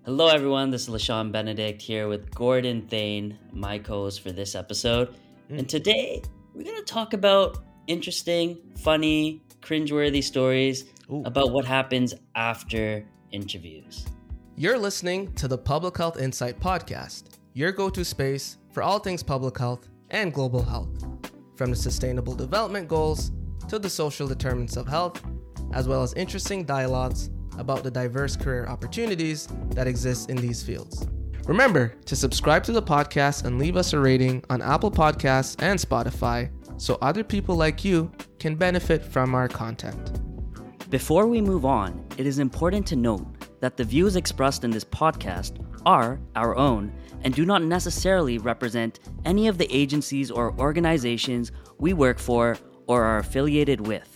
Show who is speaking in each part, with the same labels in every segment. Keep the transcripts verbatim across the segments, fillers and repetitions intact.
Speaker 1: Hello, everyone. This is LaShawn Benedict here with Gordon Thane, my co host for this episode.
Speaker 2: Mm.
Speaker 1: And today we're going to talk about interesting, funny, cringeworthy stories
Speaker 2: Ooh.
Speaker 1: about what happens after interviews.
Speaker 2: You're listening to the Public Health Insight Podcast, your go-to space for all things public health and global health, from the Sustainable Development Goals to the social determinants of health, as well as interesting dialogues about the diverse career opportunities that exist in these fields. Remember to subscribe to the podcast and leave us a rating on Apple Podcasts and Spotify so other people like you can benefit from our content.
Speaker 1: Before we move on, it is important to note that the views expressed in this podcast are our own and do not necessarily represent any of the agencies or organizations we work for or are affiliated with.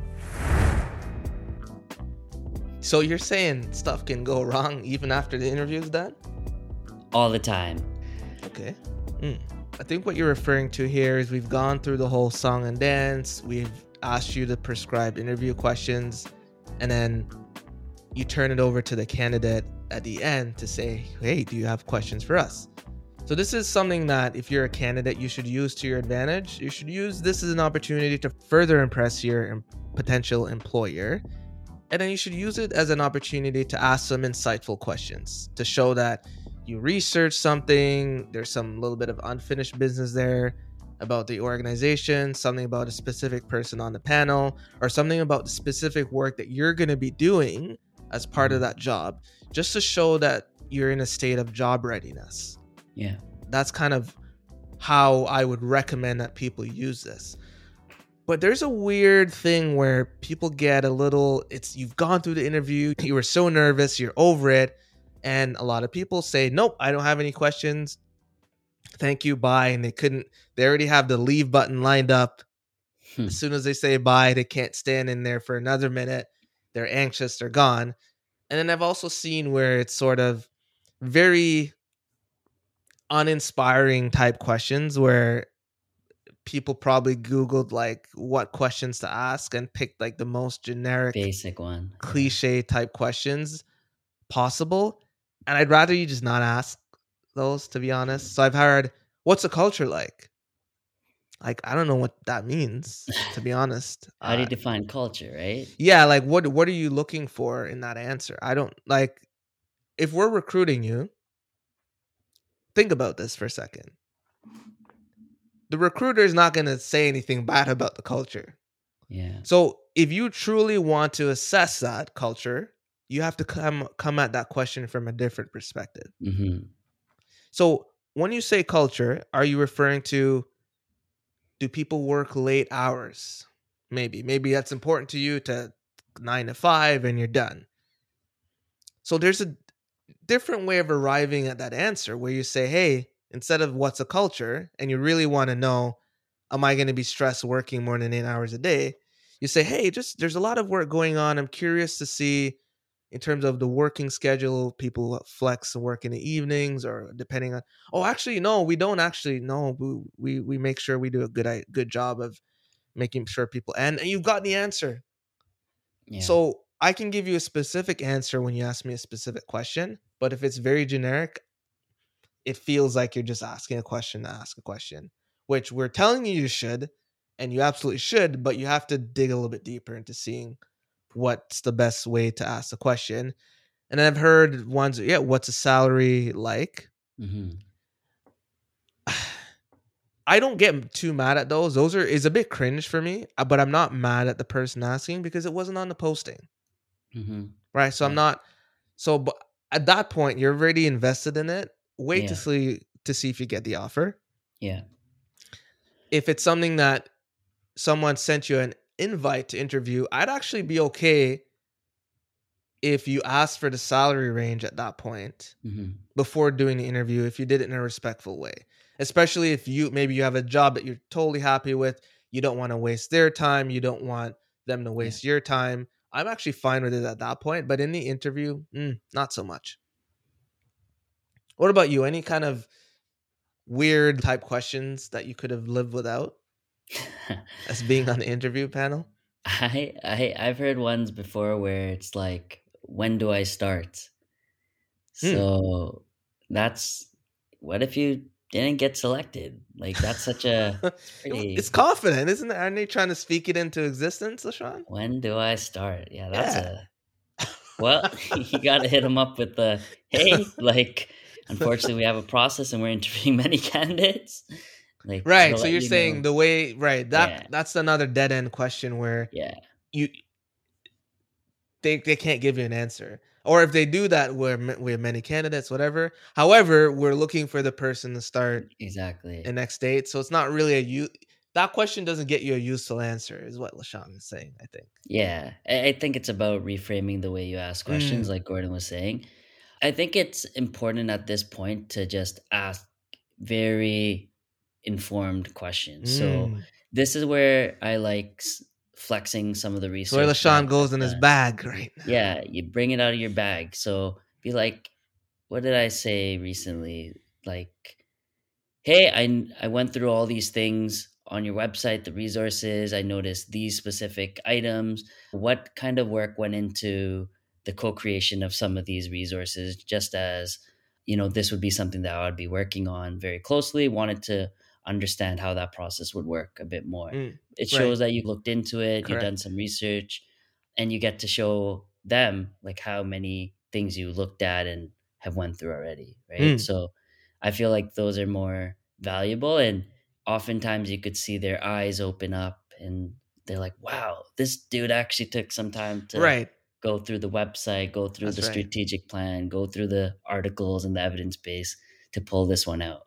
Speaker 2: So you're saying stuff can go wrong even after the interview's done?
Speaker 1: All the time.
Speaker 2: Okay. Mm. I think what you're referring to here is we've gone through the whole song and dance. We've asked you to prescribe interview questions, and then you turn it over to the candidate at the end to say, hey, do you have questions for us? So this is something that if you're a candidate, you should use to your advantage. You should use this as an opportunity to further impress your potential employer. And then you should use it as an opportunity to ask some insightful questions to show that you researched something, there's some little bit of unfinished business there about the organization, something about a specific person on the panel, or something about the specific work that you're going to be doing as part of that job, just to show that you're in a state of job readiness.
Speaker 1: Yeah.
Speaker 2: That's kind of how I would recommend that people use this. But there's a weird thing where people get a little, it's you've gone through the interview, you were so nervous, you're over it. And a lot of people say, nope, I don't have any questions. Thank you, bye. And they couldn't, they already have the leave button lined up.
Speaker 1: Hmm.
Speaker 2: As soon as they say bye, they can't stand in there for another minute. They're anxious, they're gone. And then I've also seen where it's sort of very uninspiring type questions where people probably Googled like what questions to ask and picked like the most generic,
Speaker 1: basic one,
Speaker 2: cliche type questions possible. And I'd rather you just not ask those, to be honest. So I've heard, what's the culture like? Like, I don't know what that means, to be honest.
Speaker 1: How do you
Speaker 2: Uh,
Speaker 1: define culture, right?
Speaker 2: yeah, like what what are you looking for in that answer? I don't like, if we're recruiting you, think about this for a second. The recruiter is not going to say anything bad about the culture.
Speaker 1: Yeah.
Speaker 2: So if you truly want to assess that culture, you have to come come at that question from a different perspective.
Speaker 1: Mm-hmm.
Speaker 2: So when you say culture, are you referring to, do people work late hours? Maybe. Maybe that's important to you, to nine to five and you're done. So there's a different way of arriving at that answer where you say, hey, instead of what's a culture, and you really want to know, am I going to be stressed working more than eight hours a day? You say, hey, just there's a lot of work going on. I'm curious to see in terms of the working schedule, people flex and work in the evenings or depending on, oh, actually, no, we don't actually know. We, we, we make sure we do a good, good job of making sure people, and, and you've got the answer.
Speaker 1: Yeah.
Speaker 2: So I can give you a specific answer when you ask me a specific question, but if it's very generic, it feels like you're just asking a question to ask a question, which we're telling you you should, and you absolutely should, but you have to dig a little bit deeper into seeing what's the best way to ask the question. And I've heard ones, yeah, what's a salary like?
Speaker 1: Mm-hmm.
Speaker 2: I don't get too mad at those. Those are is a bit cringe for me, but I'm not mad at the person asking because it wasn't on the posting.
Speaker 1: Mm-hmm.
Speaker 2: Right. So
Speaker 1: Yeah.
Speaker 2: I'm not, so but at that point, you're already invested in it. Wait
Speaker 1: Yeah.
Speaker 2: to see to see if you get the offer.
Speaker 1: Yeah.
Speaker 2: If it's something that someone sent you an invite to interview, I'd actually be okay if you asked for the salary range at that point
Speaker 1: Mm-hmm.
Speaker 2: before doing the interview, if you did it in a respectful way. Especially if you maybe you have a job that you're totally happy with, you don't want to waste their time, you don't want them to waste your time. I'm actually fine with it at that point, but in the interview, mm, not so much. What about you? Any kind of weird type questions that you could have lived without as being on the interview panel?
Speaker 1: I I I've heard ones before where it's like, when do I start?
Speaker 2: Hmm.
Speaker 1: So that's what if you didn't get selected? Like that's such a it's
Speaker 2: It's
Speaker 1: pretty.
Speaker 2: confident, isn't it? Aren't they trying to speak it into existence, LaShawn?
Speaker 1: When do I start? Yeah, that's
Speaker 2: Yeah.
Speaker 1: a well. You got to hit them up with the hey. Like, unfortunately, we have a process and we're interviewing many candidates. Like
Speaker 2: Right.
Speaker 1: to
Speaker 2: So
Speaker 1: let
Speaker 2: you're
Speaker 1: you know.
Speaker 2: saying the way, right? That
Speaker 1: Yeah,
Speaker 2: that's another dead end question where
Speaker 1: yeah,
Speaker 2: you they they can't give you an answer. Or if they do that, we're ma- we have many candidates, whatever. However, we're looking for the person to start in
Speaker 1: exactly.
Speaker 2: next date. So it's not really a you. That question doesn't get you a useful answer, is what LaShawn is saying. I think.
Speaker 1: Yeah, I, I think it's about reframing the way you ask questions,
Speaker 2: Mm,
Speaker 1: like Gordon was saying. I think it's important at this point to just ask very informed questions. So
Speaker 2: mm.
Speaker 1: this is where I like s- flexing some of the
Speaker 2: So where
Speaker 1: research that
Speaker 2: LaShawn goes
Speaker 1: I've
Speaker 2: in his
Speaker 1: done.
Speaker 2: bag right now.
Speaker 1: Yeah, you bring it out of your bag. So be like, what did I say recently? Like, hey, I I went through all these things on your website, the resources. I noticed these specific items. What kind of work went into the co-creation of some of these resources? Just as you know, this would be something that I would be working on very closely. Wanted to understand how that process would work a bit more.
Speaker 2: Mm,
Speaker 1: It
Speaker 2: right.
Speaker 1: shows that you looked into it, you've done
Speaker 2: Correct.
Speaker 1: some research, and you get to show them like how many things you looked at and have went through already, right?
Speaker 2: Mm,
Speaker 1: So I feel like those are more valuable, and oftentimes you could see their eyes open up and they're like, wow, this dude actually took some time to
Speaker 2: right.
Speaker 1: go through the website, go through
Speaker 2: That's
Speaker 1: the
Speaker 2: right.
Speaker 1: strategic plan, go through the articles and the evidence base to pull this one out.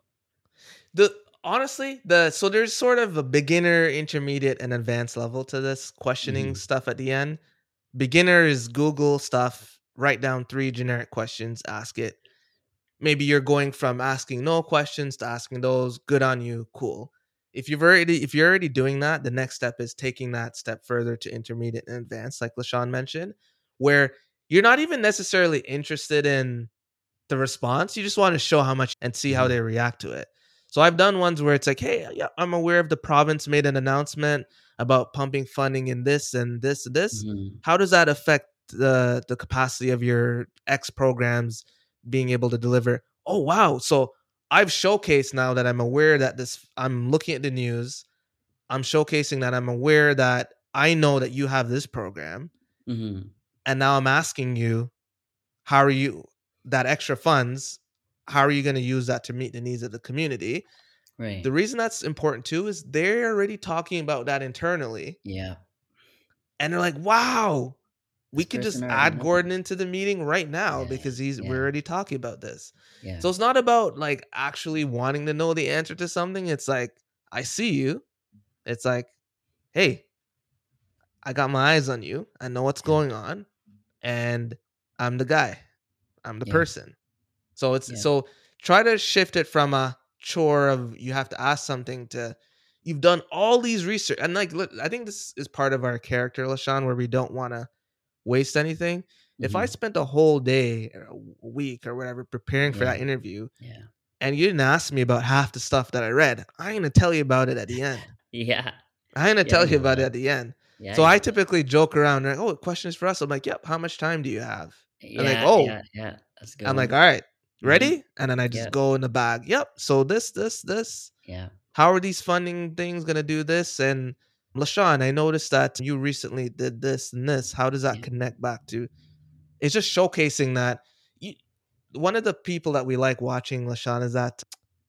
Speaker 2: The honestly, the so there's sort of a beginner, intermediate, and advanced level to this questioning
Speaker 1: Hmm.
Speaker 2: stuff at the end. Beginner is Google stuff, write down three generic questions, ask it. Maybe you're going from asking no questions to asking those, good on you, cool. If you've already if you're already doing that, the next step is taking that step further to intermediate and advanced, like LaShawn mentioned, where you're not even necessarily interested in the response. You just want to show how much and see how
Speaker 1: Hmm.
Speaker 2: they react to it. So I've done ones where it's like, hey, yeah, I'm aware of the province made an announcement about pumping funding in this and this and this.
Speaker 1: Hmm.
Speaker 2: How does that affect the the capacity of your X programs being able to deliver? Oh wow. So I've showcased now that I'm aware that this I'm looking at the news. I'm showcasing that I'm aware that I know that you have this program.
Speaker 1: Hmm.
Speaker 2: And now I'm asking you, how are you that extra funds, how are you going to use that to meet the needs of the community? The
Speaker 1: Right.
Speaker 2: reason that's important too is they're already talking about that internally,
Speaker 1: Yeah.
Speaker 2: and they're like, wow, we
Speaker 1: This
Speaker 2: could just
Speaker 1: person already
Speaker 2: add Gordon
Speaker 1: knows.
Speaker 2: into the meeting right now
Speaker 1: Yeah.
Speaker 2: because he's we're
Speaker 1: Yeah.
Speaker 2: already talking about this.
Speaker 1: Yeah.
Speaker 2: So it's not about like actually wanting to know the answer to something. It's like, I see you. It's like, hey, I got my eyes on you, I know what's
Speaker 1: Yeah.
Speaker 2: going on, and I'm the guy, I'm the
Speaker 1: Yeah.
Speaker 2: person. So it's
Speaker 1: Yeah.
Speaker 2: so try to shift it from a chore of you have to ask something to you've done all these research, and like look, I think this is part of our character, LaShawn, where we don't want to waste anything. If I
Speaker 1: Hmm.
Speaker 2: spent a whole day or a week or whatever preparing for
Speaker 1: Yeah.
Speaker 2: that interview
Speaker 1: Yeah.
Speaker 2: and you didn't ask me about half the stuff that I read, I ain't gonna tell you about it at the end.
Speaker 1: Yeah.
Speaker 2: I ain't gonna
Speaker 1: Yeah.
Speaker 2: tell you
Speaker 1: You
Speaker 2: about it
Speaker 1: will.
Speaker 2: at the end.
Speaker 1: Yeah.
Speaker 2: So I
Speaker 1: You will.
Speaker 2: typically joke around like, oh, questions for us. I'm like, yep, how much time do you have? And like,
Speaker 1: Yeah.
Speaker 2: oh,
Speaker 1: Yeah. Yeah. That's a good
Speaker 2: I'm like,
Speaker 1: one.
Speaker 2: all right,
Speaker 1: Hmm.
Speaker 2: ready? And then I just
Speaker 1: Yeah.
Speaker 2: go in the bag. Yep. So this, this, this.
Speaker 1: Yeah.
Speaker 2: How are these funding things gonna do this? And LaShawn, I noticed that you recently did this and this. How does that
Speaker 1: Yeah.
Speaker 2: connect back to? It's just showcasing that. You, one of the people that we like watching, LaShawn, is that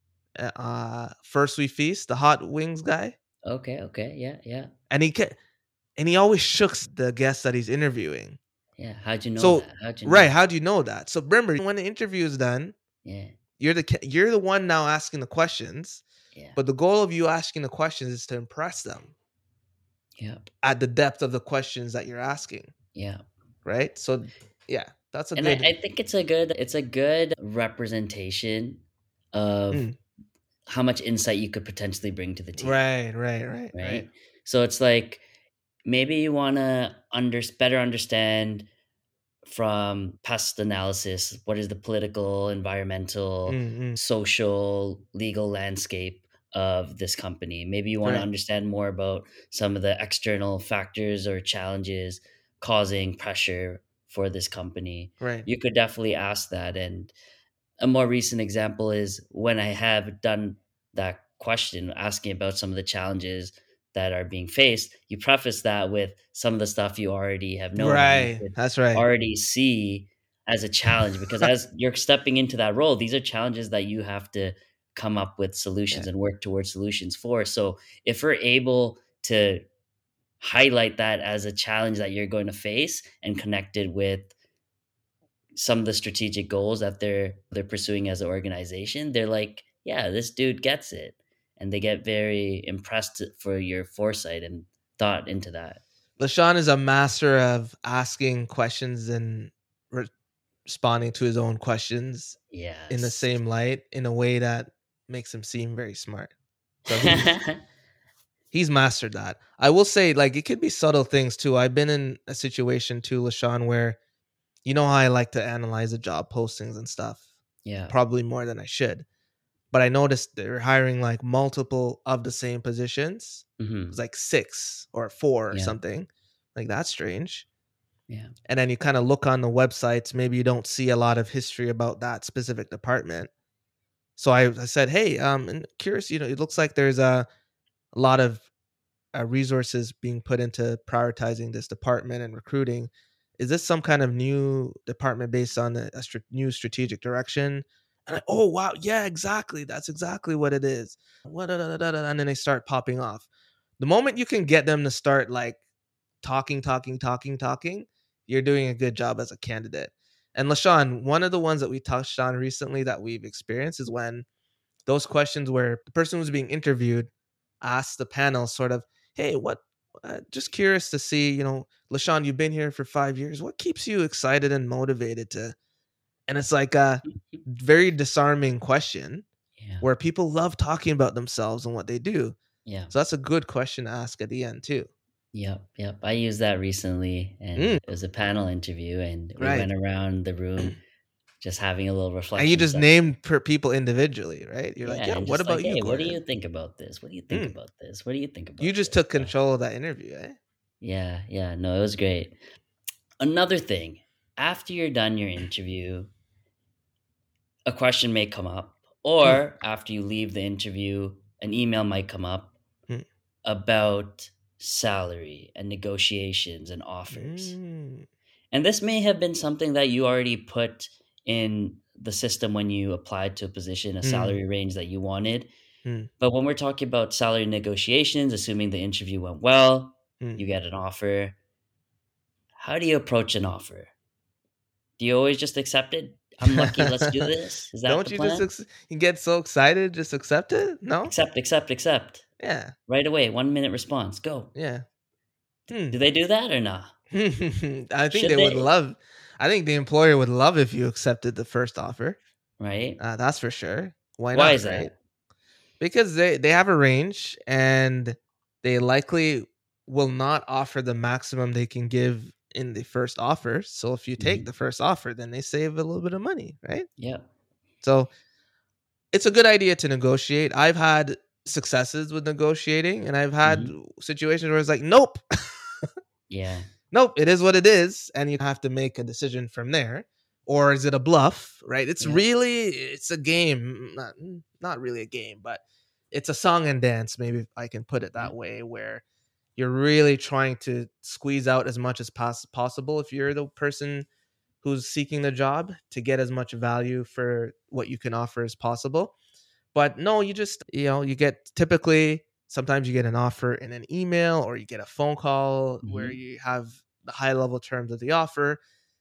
Speaker 2: uh, First We Feast, the hot wings guy,
Speaker 1: Okay. Okay. Yeah. Yeah.
Speaker 2: and he ca- and he always shooks the guests that he's interviewing.
Speaker 1: Yeah. How'd you know
Speaker 2: So
Speaker 1: that? How'd you
Speaker 2: right,
Speaker 1: know?
Speaker 2: how do you know that? So remember, when the interview is done,
Speaker 1: Yeah.
Speaker 2: you're the ca- you're the one now asking the questions,
Speaker 1: Yeah.
Speaker 2: but the goal of you asking the questions is to impress them
Speaker 1: Yeah.
Speaker 2: at the depth of the questions that you're asking,
Speaker 1: Yeah.
Speaker 2: right? So yeah, that's a
Speaker 1: And I,
Speaker 2: good.
Speaker 1: I think it's a good it's a good representation of
Speaker 2: Mm,
Speaker 1: how much insight you could potentially bring to the team,
Speaker 2: right, right, right, right.
Speaker 1: right? So it's like maybe you want to under better understand from past analysis what is the political, environmental,
Speaker 2: Mm, mm,
Speaker 1: social, legal landscape of this company. Maybe you want to
Speaker 2: right.
Speaker 1: understand more about some of the external factors or challenges causing pressure for this company,
Speaker 2: Right.
Speaker 1: you could definitely ask that. And a more recent example is when I have done that question, asking about some of the challenges that are being faced, you preface that with some of the stuff you already have known and you
Speaker 2: Right.
Speaker 1: could
Speaker 2: That's right.
Speaker 1: already see as a challenge, because as you're stepping into that role, these are challenges that you have to come up with solutions
Speaker 2: Yeah.
Speaker 1: and work towards solutions for. So if we're able to highlight that as a challenge that you're going to face and connect it with some of the strategic goals that they're they're pursuing as an organization, they're like, yeah, this dude gets it. And they get very impressed for your foresight and thought into that.
Speaker 2: LaShawn is a master of asking questions and re- responding to his own questions in the
Speaker 1: Yes.
Speaker 2: same light in a way that makes him seem very smart. So he's he's mastered that. I will say, like, it could be subtle things too. I've been in a situation too, LaShawn, where you know how I like to analyze the job postings and stuff,
Speaker 1: Yeah.
Speaker 2: probably more than I should. But I noticed they're hiring like multiple of the same positions.
Speaker 1: hmm
Speaker 2: It was like six or four or
Speaker 1: Yeah.
Speaker 2: something. Like, that's strange.
Speaker 1: Yeah.
Speaker 2: And then you kind of look on the websites, maybe you don't see a lot of history about that specific department. So I, I said, hey, um, and curious, you know, it looks like there's a, a lot of uh, resources being put into prioritizing this department and recruiting. Is this some kind of new department based on a, a str- new strategic direction? And I, oh wow, yeah, exactly. That's exactly what it is. What, da, da, da, da, and then they start popping off. The moment you can get them to start like talking, talking, talking, talking, you're doing a good job as a candidate. And LaShawn, one of the ones that we touched on recently that we've experienced is when those questions where the person who's being interviewed asks the panel sort of, hey, what, uh, just curious to see, you know, LaShawn, you've been here for five years. What keeps you excited and motivated to, and it's like a very disarming question
Speaker 1: Yeah.
Speaker 2: where people love talking about themselves and what they do.
Speaker 1: Yeah.
Speaker 2: So that's a good question to ask at the end too.
Speaker 1: Yep. Yep. I used that recently, and
Speaker 2: Mm,
Speaker 1: it was a panel interview, and we
Speaker 2: right.
Speaker 1: went around the room just having a little reflection.
Speaker 2: And you just
Speaker 1: session.
Speaker 2: named per people individually, right? You're
Speaker 1: Yeah,
Speaker 2: like, yeah,
Speaker 1: and
Speaker 2: what
Speaker 1: just
Speaker 2: about
Speaker 1: like,
Speaker 2: you,
Speaker 1: hey, what do
Speaker 2: Gordon?
Speaker 1: you think about this? What do you think
Speaker 2: Mm.
Speaker 1: about this? What do you think about
Speaker 2: You just
Speaker 1: this?
Speaker 2: took control of that interview, eh?
Speaker 1: Yeah, yeah, no, it was great. Another thing, after you're done your interview, a question may come up, or
Speaker 2: Mm.
Speaker 1: after you leave the interview, an email might come up
Speaker 2: Mm.
Speaker 1: about salary and negotiations and offers.
Speaker 2: Mm.
Speaker 1: And this may have been something that you already put in the system when you applied to a position, a
Speaker 2: Mm.
Speaker 1: salary range that you wanted.
Speaker 2: Mm.
Speaker 1: But when we're talking about salary negotiations, assuming the interview went well,
Speaker 2: Mm.
Speaker 1: you get an offer. How do you approach an offer? Do you always just accept it? I'm lucky, let's do this. Is that
Speaker 2: Don't
Speaker 1: the
Speaker 2: you
Speaker 1: plan?
Speaker 2: just ex- you get so excited, just accept it? No?
Speaker 1: Accept, accept, accept.
Speaker 2: Yeah.
Speaker 1: Right away, one minute response. Go.
Speaker 2: Yeah. Hmm.
Speaker 1: Do they do that or not?
Speaker 2: I think
Speaker 1: Should
Speaker 2: they would
Speaker 1: they?
Speaker 2: love I think the employer would love if you accepted the first offer.
Speaker 1: Right?
Speaker 2: Uh, that's for sure. Why,
Speaker 1: Why
Speaker 2: not,
Speaker 1: is
Speaker 2: right?
Speaker 1: that?
Speaker 2: Because they, they have a range and they likely will not offer the maximum they can give in the first offer. So if you take
Speaker 1: Mhm.
Speaker 2: the first offer, then they save a little bit of money, right?
Speaker 1: Yep.
Speaker 2: So it's a good idea to negotiate. I've had successes with negotiating and I've had
Speaker 1: Mhm.
Speaker 2: situations where it's like, nope,
Speaker 1: Yeah.
Speaker 2: nope, it is what it is. And you have to make a decision from there. Or is it a bluff, right? It's
Speaker 1: Yeah.
Speaker 2: really, it's a game. Not, not really a game, but it's a song and dance, maybe I can put it that
Speaker 1: Yeah.
Speaker 2: way, where you're really trying to squeeze out as much as pos- possible if you're the person who's seeking the job, to get as much value for what you can offer as possible. But no, you just, you know, you get typically, sometimes you get an offer in an email or you get a phone call where
Speaker 1: Mhm.
Speaker 2: you have the high level terms of the offer.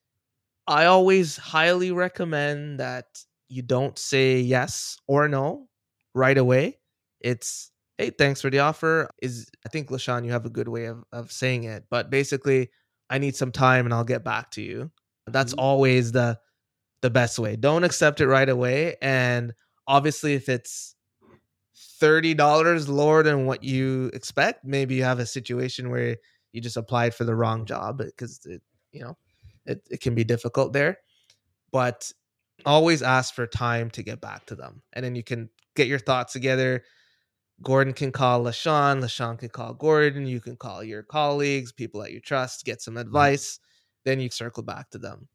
Speaker 2: I always highly recommend that you don't say yes or no right away. It's, hey, thanks for the offer. Is, I think, LaShawn, you have a good way of, of saying it, but basically, I need some time and I'll get back to you. That's
Speaker 1: Mhm.
Speaker 2: always the the best way. Don't accept it right away. And obviously, if it's thirty dollars lower than what you expect, maybe you have a situation where you just applied for the wrong job, because it, you know, it, it can be difficult there. But always ask for time to get back to them. And then you can get your thoughts together. Gordon can call LaShawn. LaShawn can call Gordon. You can call your colleagues, people that you trust, get some advice. then you circle back to them.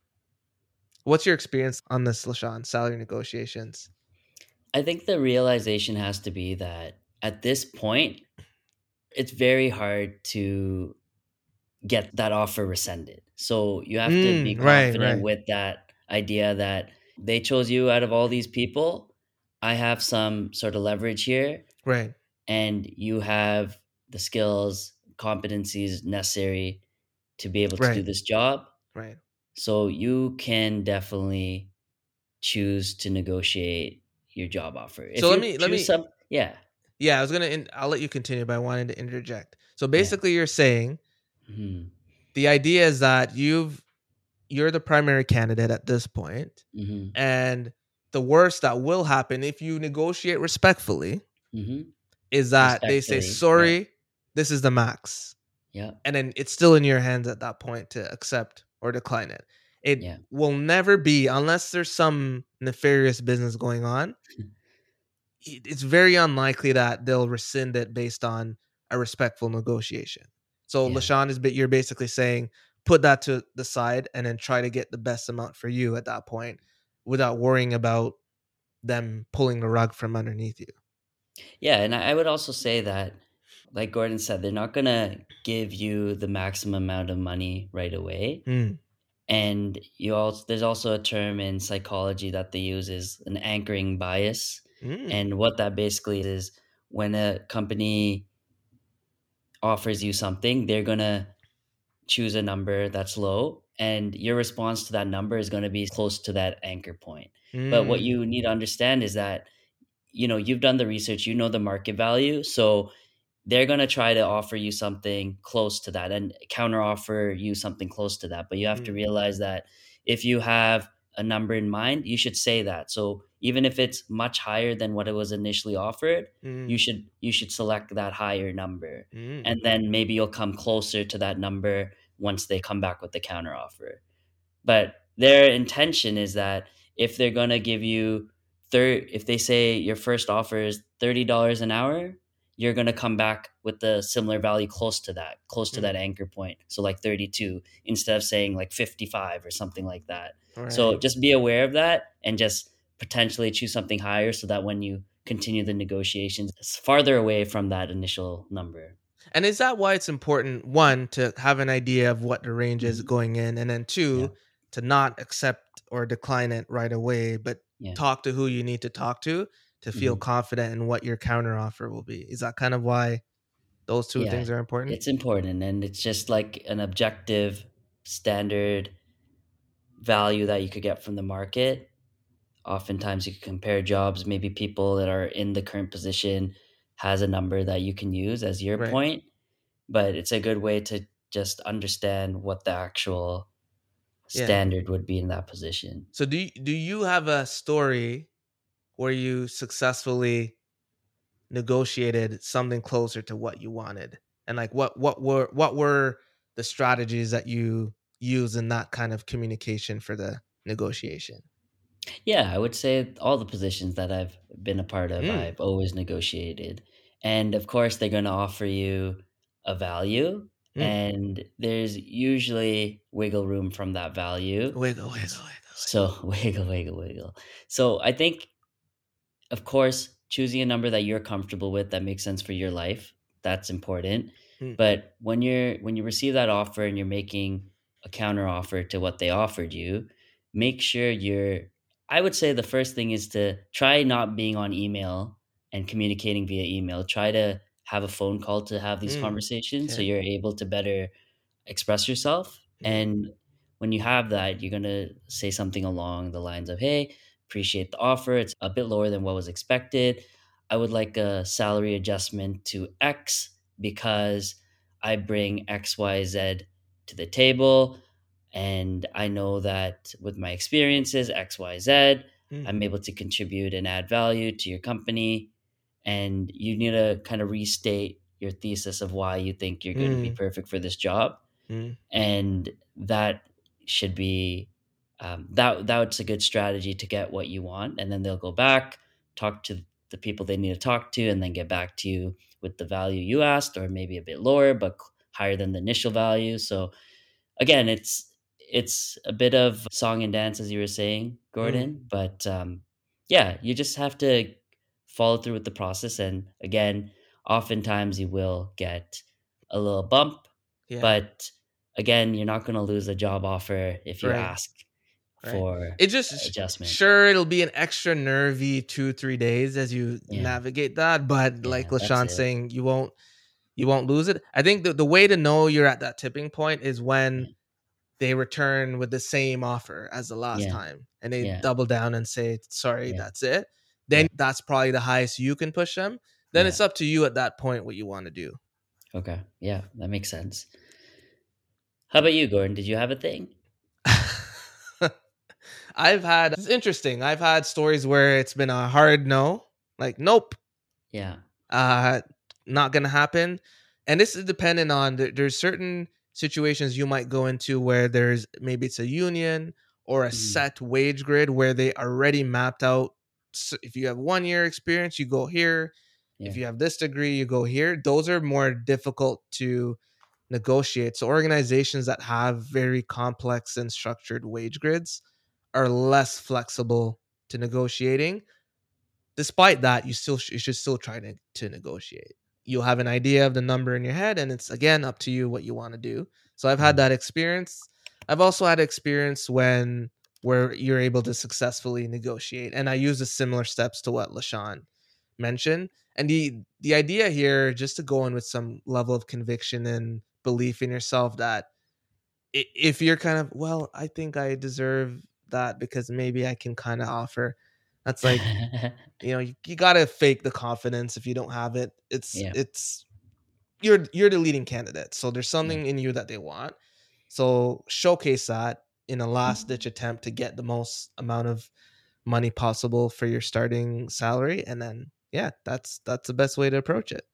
Speaker 2: What's your experience on this, LaShawn, salary negotiations?
Speaker 1: I think the realization has to be that at this point, it's very hard to get that offer rescinded. So you have to be
Speaker 2: Mm, right,
Speaker 1: confident
Speaker 2: right,
Speaker 1: with that idea that they chose you out of all these people. I have some sort of leverage here,
Speaker 2: right,
Speaker 1: and you have the skills, competencies necessary to be able to do
Speaker 2: right,
Speaker 1: this job.
Speaker 2: right.
Speaker 1: So you can definitely choose to negotiate your job offer.
Speaker 2: So
Speaker 1: If
Speaker 2: let
Speaker 1: you
Speaker 2: me let
Speaker 1: choose
Speaker 2: me
Speaker 1: some, yeah.
Speaker 2: yeah, I was gonna. In, I'll let you continue, but I wanted to interject. So
Speaker 1: Yeah.
Speaker 2: basically, you're saying
Speaker 1: hmm
Speaker 2: the idea is that you've you're the primary candidate at this point,
Speaker 1: hmm
Speaker 2: and the worst that will happen if you negotiate respectfully
Speaker 1: hmm
Speaker 2: is that they say,
Speaker 1: Respectfully. Yeah.
Speaker 2: sorry, this is the max.
Speaker 1: Yeah.
Speaker 2: And then it's still in your hands at that point to accept or decline it. It
Speaker 1: Yeah.
Speaker 2: will never be, unless there's some nefarious business going on, it- it's very unlikely that they'll rescind it based on a respectful negotiation. So,
Speaker 1: Yeah.
Speaker 2: LaShawn, is you're basically saying put that to the side and then try to get the best amount for you at that point without worrying about them pulling the rug from underneath you.
Speaker 1: Yeah. And I I would also say that, like Gordon said, they're not going to give you the maximum amount of money right away.
Speaker 2: Mm.
Speaker 1: And you also there's also a term in psychology that they use is an anchoring bias.
Speaker 2: Mm.
Speaker 1: And what that basically is, when a company offers you something, they're going to choose a number that's low, and your response to that number is going to be close to that anchor point. But what
Speaker 2: Mm.
Speaker 1: you need to understand is that, you know, you've done the research, you know the market value, so they're going to try to offer you something close to that and counter offer you something close to that. But you have to
Speaker 2: Mm.
Speaker 1: realize that if you have a number in mind, you should say that. So even if it's much higher than what it was initially offered, you
Speaker 2: Mm.
Speaker 1: should you should select that higher number.
Speaker 2: Mm.
Speaker 1: And then maybe you'll come closer to that number once they come back with the counter offer. But their intention is that if they're going to give you third, if they say your first offer is thirty dollars an hour, you're going to come back with the similar value close to that, close to that
Speaker 2: Mm.
Speaker 1: anchor point. So like thirty-two instead of saying like fifty-five or something like that. So
Speaker 2: Right.
Speaker 1: just be aware of that and just potentially choose something higher so that when you continue the negotiations, it's farther away from that initial number.
Speaker 2: And is that why it's important, one, to have an idea of what the range is
Speaker 1: Mhm.
Speaker 2: going in, and then
Speaker 1: Yeah.
Speaker 2: two, to not accept or decline it right away, but
Speaker 1: Yeah.
Speaker 2: talk to who you need to talk to to feel
Speaker 1: hmm
Speaker 2: confident in what your counter offer will be? Is that kind of why those two
Speaker 1: Yeah.
Speaker 2: things are important?
Speaker 1: It's important, and it's just like an objective standard value that you could get from the market. Oftentimes you can compare jobs, maybe people that are in the current position has a number that you can use as your
Speaker 2: Right.
Speaker 1: point, but it's a good way to just understand what the actual
Speaker 2: Yeah.
Speaker 1: standard would be in that position.
Speaker 2: So do you, do you have a story where you successfully negotiated something closer to what you wanted? And like what what were what were the strategies that you use in that kind of communication for the negotiation?
Speaker 1: Yeah, I would say all the positions that I've been a part of,
Speaker 2: Mm.
Speaker 1: I've always negotiated. And of course, they're going to offer you a value,
Speaker 2: Mm.
Speaker 1: and there's usually wiggle room from that value.
Speaker 2: Wiggle, wiggle, wiggle,
Speaker 1: So, wiggle, wiggle, wiggle. So, I think, of course, choosing a number that you're comfortable with that makes sense for your life, that's important.
Speaker 2: wiggle. Mm.
Speaker 1: But when you're when you receive that offer and you're making a counter offer to what they offered you, make sure you're I would say the first thing is to try not being on email and communicating via email. Try to have a phone call to have these
Speaker 2: Mm.
Speaker 1: conversations so
Speaker 2: Okay.
Speaker 1: you're able to better express yourself.
Speaker 2: Mm.
Speaker 1: And when you have that, you're going to say something along the lines of, hey, appreciate the offer. It's a bit lower than what was expected. I would like a salary adjustment to X because I bring X Y Z to the table. And I know that with my experiences, X Y Z,
Speaker 2: Mm.
Speaker 1: I'm able to contribute and add value to your company. And you need to kind of restate your thesis of why you think you're going to be
Speaker 2: Mm.
Speaker 1: perfect for this job,
Speaker 2: Mm.
Speaker 1: and that should be um, that that's a good strategy to get what you want, and then they'll go back, talk to the people they need to talk to, and then get back to you with the value you asked, or maybe a bit lower but higher than the initial value. So again, it's it's a bit of song and dance, as you were saying,
Speaker 2: Mm,
Speaker 1: Gordon. But um, yeah, you just have to follow through with the process. And again, oftentimes you will get a little bump,
Speaker 2: yeah,
Speaker 1: but again, you're not going to lose a job offer if you
Speaker 2: right,
Speaker 1: ask
Speaker 2: right.
Speaker 1: for
Speaker 2: It just
Speaker 1: adjustment.
Speaker 2: sure it'll be an extra nervy two three days as you
Speaker 1: Yeah,
Speaker 2: navigate that, but like
Speaker 1: yeah, that's
Speaker 2: LaShawn's
Speaker 1: it.
Speaker 2: saying, you won't you won't lose it. I think the the way to know you're at that tipping point is when
Speaker 1: Yeah,
Speaker 2: they return with the same offer as the last
Speaker 1: yeah,
Speaker 2: time and they
Speaker 1: yeah,
Speaker 2: double down and say sorry,
Speaker 1: yeah,
Speaker 2: that's it. Then
Speaker 1: yeah,
Speaker 2: that's probably the highest you can push them. Then
Speaker 1: yeah.
Speaker 2: it's up to you at that point what you want to do.
Speaker 1: Okay, yeah, that makes sense. How about you, Gordon? Did you have a thing?
Speaker 2: I've had it's interesting. I've had stories where it's been a hard no, like nope,
Speaker 1: Yeah.
Speaker 2: uh not gonna happen. And this is dependent on there, there's certain situations you might go into where there's maybe it's a union or a
Speaker 1: Mhm.
Speaker 2: set wage grid where they already mapped out. So if you have one year experience, you go here. If
Speaker 1: Yeah.
Speaker 2: you have this degree, you go here. Those are more difficult to negotiate. So organizations that have very complex and structured wage grids are less flexible to negotiating. Despite that, you still you should still try to, to negotiate. You'll have an idea of the number in your head, and it's again up to you what you want to do. So I've had
Speaker 1: Mhm.
Speaker 2: that experience. I've also had experience when where you're able to successfully negotiate, and I use the similar steps to what LaShawn mentioned. And the the idea here, just to go in with some level of conviction and belief in yourself, that i- if you're kind of, well, I think I deserve that because maybe I can kind of offer. That's like, you know, you, you gotta fake the confidence if you don't have it. It's
Speaker 1: Yeah.
Speaker 2: it's you're you're the leading candidate, so there's
Speaker 1: Yeah.
Speaker 2: something in you that they want. So showcase that in a last ditch attempt to get the most amount of money possible for your starting salary, and then yeah, that's that's the best way to approach it.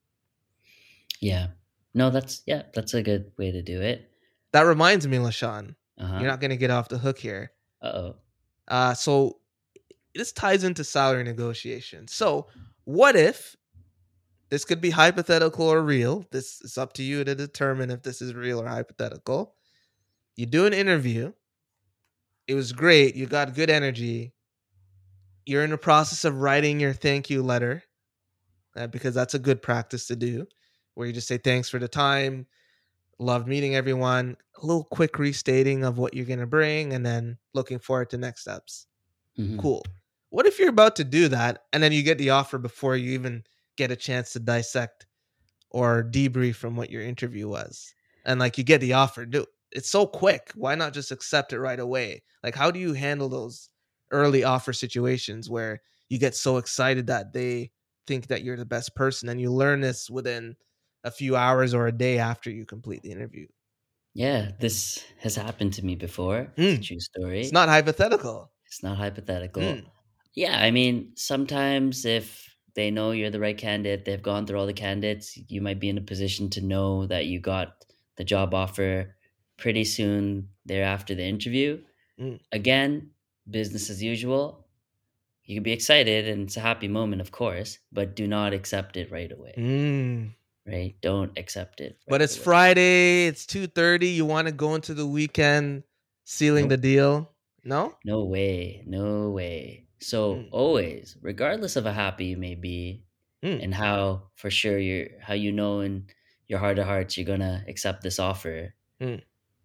Speaker 1: Yeah. No, that's yeah, that's a good way to do it.
Speaker 2: That reminds me, LaShawn, you're
Speaker 1: Uh-huh.
Speaker 2: not gonna get off the hook here.
Speaker 1: Uh-oh.
Speaker 2: Uh, so this ties into salary negotiation. So what if this could be hypothetical or real? This is up to you to determine if this is real or hypothetical. You do an interview. It was great. You got good energy. You're in the process of writing your thank you letter uh, because that's a good practice to do, where you just say thanks for the time, loved meeting everyone, a little quick restating of what you're going to bring, and then looking forward to next steps.
Speaker 1: Mhm.
Speaker 2: Cool. What if you're about to do that and then you get the offer before you even get a chance to dissect or debrief from what your interview was? And like you get the offer, dude, it's so quick. Why not just accept it right away? Like, how do you handle those early offer situations where you get so excited that they think that you're the best person and you learn this within a few hours or a day after you complete the interview?
Speaker 1: Yeah, this has happened to me before. It's a
Speaker 2: Mm,
Speaker 1: true
Speaker 2: it's
Speaker 1: story.
Speaker 2: not hypothetical.
Speaker 1: It's not hypothetical.
Speaker 2: Mm,
Speaker 1: Yeah, I mean, sometimes if they know you're the right candidate, they've gone through all the candidates, you might be in a position to know that you got the job offer pretty soon thereafter the interview.
Speaker 2: mm,
Speaker 1: Again, business as usual. You can be excited and it's a happy moment, of course, but do not accept it right away,
Speaker 2: mm.
Speaker 1: right? Don't accept it
Speaker 2: But
Speaker 1: right
Speaker 2: it's
Speaker 1: away.
Speaker 2: Friday. It's two thirty. You want to go into the weekend sealing the
Speaker 1: Nope.
Speaker 2: deal? No.
Speaker 1: No way. No way. So
Speaker 2: Mm,
Speaker 1: always, regardless of how happy you may be
Speaker 2: mm,
Speaker 1: and how for sure you're how you know in your heart of hearts you're gonna accept this offer,
Speaker 2: mm,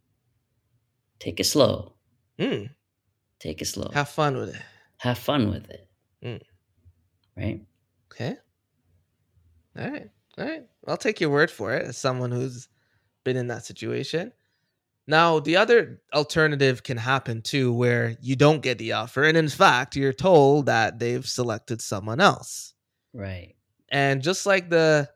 Speaker 1: take it slow.
Speaker 2: mm.
Speaker 1: Take it slow.
Speaker 2: Have fun with it.
Speaker 1: Have fun with it,
Speaker 2: Mm.
Speaker 1: right?
Speaker 2: Okay. All right. All right. I'll take your word for it as someone who's been in that situation. Now, the other alternative can happen too, where you don't get the offer. And in fact, you're told that they've selected someone else.
Speaker 1: Right.
Speaker 2: And just like the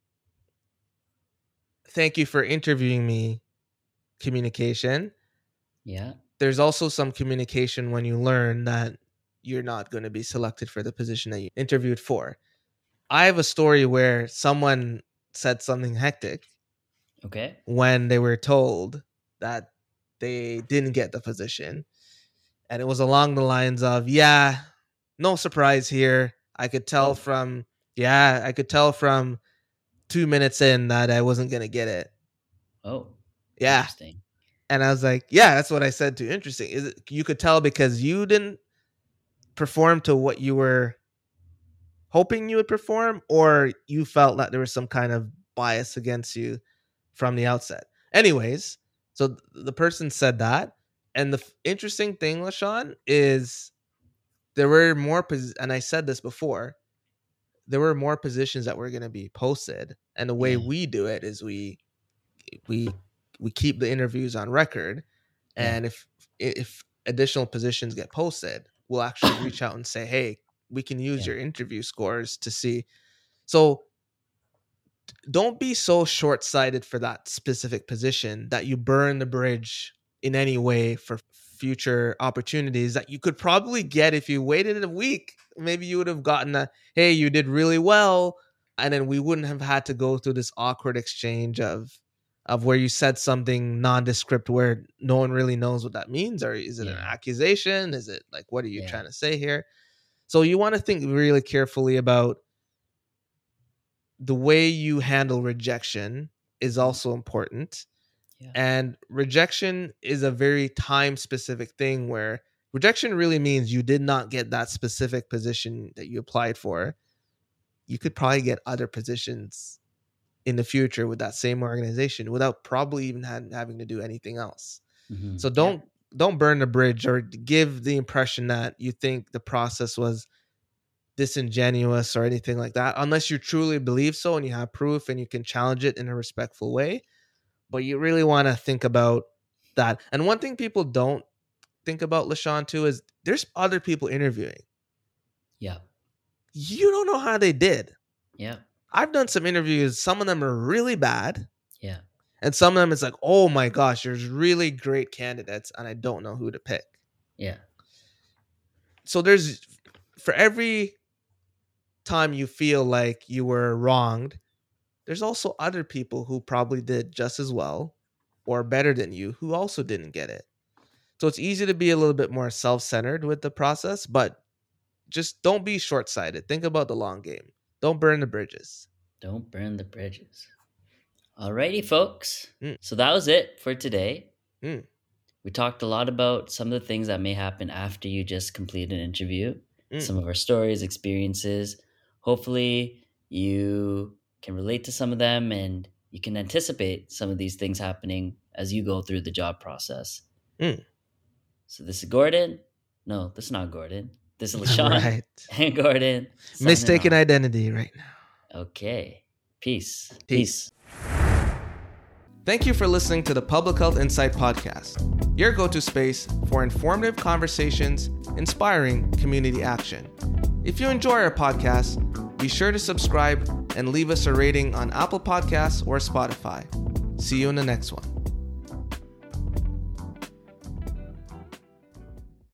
Speaker 2: thank you for interviewing me communication,
Speaker 1: Yeah.
Speaker 2: there's also some communication when you learn that you're not going to be selected for the position that you interviewed for. I have a story where someone said something hectic
Speaker 1: Okay.
Speaker 2: when they were told that they didn't get the position. And it was along the lines of, yeah, no surprise here. I could tell
Speaker 1: Oh.
Speaker 2: from, yeah, I could tell from two minutes in that I wasn't going to get it.
Speaker 1: Oh.
Speaker 2: Yeah.
Speaker 1: Interesting.
Speaker 2: And I was like, yeah, that's what I said too. Interesting. Is it, you could tell because you didn't perform to what you were hoping you would perform, or you felt that there was some kind of bias against you from the outset. Anyways, so th- the person said that. And the f- interesting thing, LaShawn, is there were more, pos- and I said this before, there were more positions that were going to be posted. And the way
Speaker 1: Yeah.
Speaker 2: we do it is we, we, we keep the interviews on record. And
Speaker 1: Yeah.
Speaker 2: if, if additional positions get posted, we'll actually reach out and say, hey, we can use
Speaker 1: Yeah.
Speaker 2: your interview scores to see. So don't be so short-sighted for that specific position that you burn the bridge in any way for future opportunities that you could probably get if you waited a week. Maybe you would have gotten a, hey, you did really well. And then we wouldn't have had to go through this awkward exchange of of where you said something nondescript where no one really knows what that means. Or is it
Speaker 1: Yeah.
Speaker 2: an accusation? Is it like, what are you
Speaker 1: Yeah.
Speaker 2: trying to say here? So you want to think really carefully about the way you handle rejection is also important.
Speaker 1: Yeah.
Speaker 2: And rejection is a very time specific thing where rejection really means you did not get that specific position that you applied for. You could probably get other positions in the future with that same organization without probably even had, having to do anything else.
Speaker 1: Mm-hmm.
Speaker 2: So don't yeah. don't burn the bridge or give the impression that you think the process was disingenuous or anything like that, unless you truly believe so and you have proof and you can challenge it in a respectful way. But you really want to think about that. And one thing people don't think about, LaShawn, too, is there's other people interviewing.
Speaker 1: Yeah.
Speaker 2: You don't know how they did.
Speaker 1: Yeah.
Speaker 2: I've done some interviews. Some of them are really bad.
Speaker 1: Yeah.
Speaker 2: And some of them it's like, oh my gosh, there's really great candidates and I don't know who to pick.
Speaker 1: Yeah.
Speaker 2: So there's, for every time you feel like you were wronged, there's also other people who probably did just as well or better than you who also didn't get it. So it's easy to be a little bit more self-centered with the process, but just don't be short-sighted. Think about the long game. Don't burn the bridges.
Speaker 1: Don't burn the bridges. Alrighty, folks.
Speaker 2: Mm.
Speaker 1: So that was it for today.
Speaker 2: Mm.
Speaker 1: We talked a lot about some of the things that may happen after you just complete an interview,
Speaker 2: Mm.
Speaker 1: some of our stories, experiences. Hopefully you can relate to some of them and you can anticipate some of these things happening as you go through the job process.
Speaker 2: Mm.
Speaker 1: So this is Gordon. No, this is not Gordon. This is LaShawn
Speaker 2: Right.
Speaker 1: and Gordon.
Speaker 2: Mistaken
Speaker 1: off.
Speaker 2: identity right now.
Speaker 1: Okay. Peace.
Speaker 2: Peace. Peace. Thank you for listening to the Public Health Insight Podcast, your go-to space for informative conversations, inspiring community action. If you enjoy our podcast, be sure to subscribe and leave us a rating on Apple Podcasts or Spotify. See you in the next one.